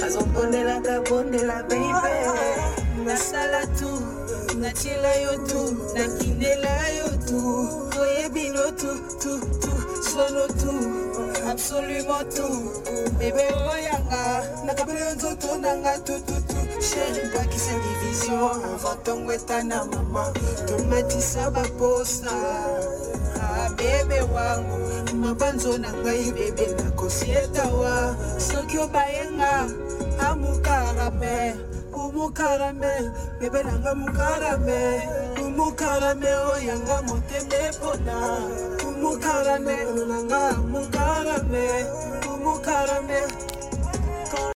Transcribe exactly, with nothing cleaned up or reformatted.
Azobondela kabondela baby. Nasala tu, nachila yo tu, nakinela yo tu. Koyebino tu, tu, tu, solo tu, absolument tout. Bébé oyanga, nakabele nzoto nanga tu, tu, tu. Chérie baki sa division, avant ton wetana mama. Tomatisa baposa, ah bébé wangu. Mabanzo nangai bébé nakosieta wa. Sokyo bayenga, amukarame. Umukarame, bebe nanga mukarame. Umukarame oyanga moteme pona. Umukarame nanga mukarame. Umukarame.